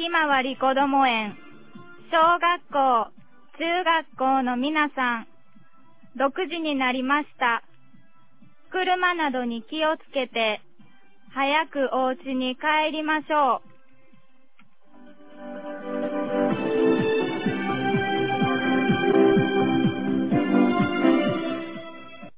ひまわりこども園、小学校、中学校の皆さん、6時になりました。車などに気をつけて、早くお家に帰りましょう。